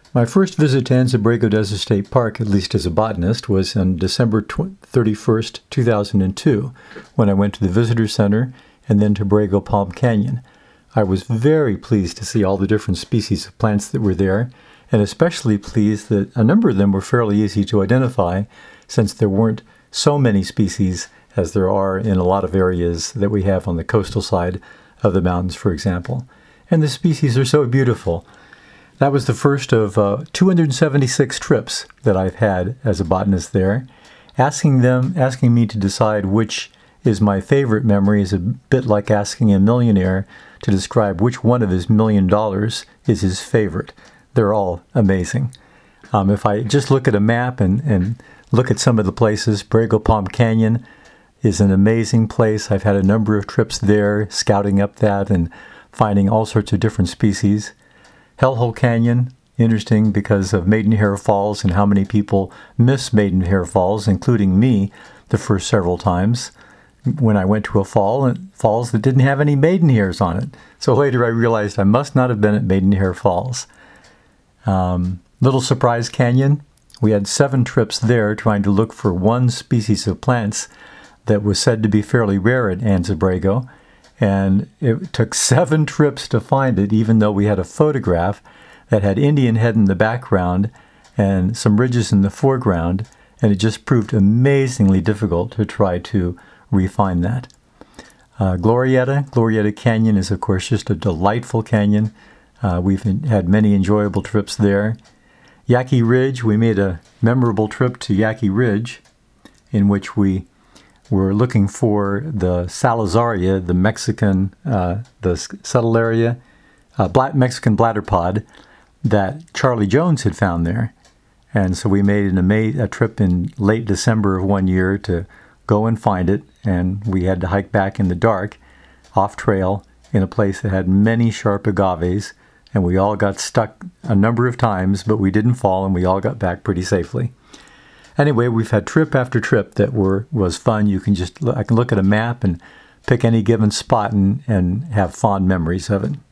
My first visit to Anza-Borrego Desert State Park, at least as a botanist, was on December 31st, 2002, when I went to the Visitor Center and then to Borrego Palm Canyon. I was very pleased to see all the different species of plants that were there, and especially pleased that a number of them were fairly easy to identify, since there weren't so many species as there are in a lot of areas that we have on the coastal side of the mountains, for example. And the species are so beautiful. That was the first of 276 trips that I've had as a botanist there. Asking me to decide which is my favorite memory is a bit like asking a millionaire to describe which one of his $1 million is his favorite. They're all amazing. If I just look at a map and look at some of the places, Borrego Palm Canyon is an amazing place. I've had a number of trips there, scouting up that and finding all sorts of different species. Hellhole Canyon, interesting because of Maidenhair Falls and how many people miss Maidenhair Falls, including me, the first several times when I went to a falls that didn't have any maidenhairs on it. So later I realized I must not have been at Maidenhair Falls. Little Surprise Canyon, we had 7 trips there trying to look for one species of plants that was said to be fairly rare at Anza-Borrego. And it took 7 trips to find it, even though we had a photograph that had Indian head in the background and some ridges in the foreground, and it just proved amazingly difficult to try to refine that. Glorieta Canyon is, of course, just a delightful canyon. We've had many enjoyable trips there. Yaqui Ridge, we made a memorable trip to Yaqui Ridge, in which we were looking for the Salazaria, the Mexican, the Settleria, Mexican bladderpod that Charlie Jones had found there. And so we made a trip in late December of one year to go and find it, and we had to hike back in the dark, off trail, in a place that had many sharp agaves, and we all got stuck a number of times, but we didn't fall, and we all got back pretty safely. Anyway, we've had trip after trip that was fun. I can look at a map and pick any given spot and have fond memories of it.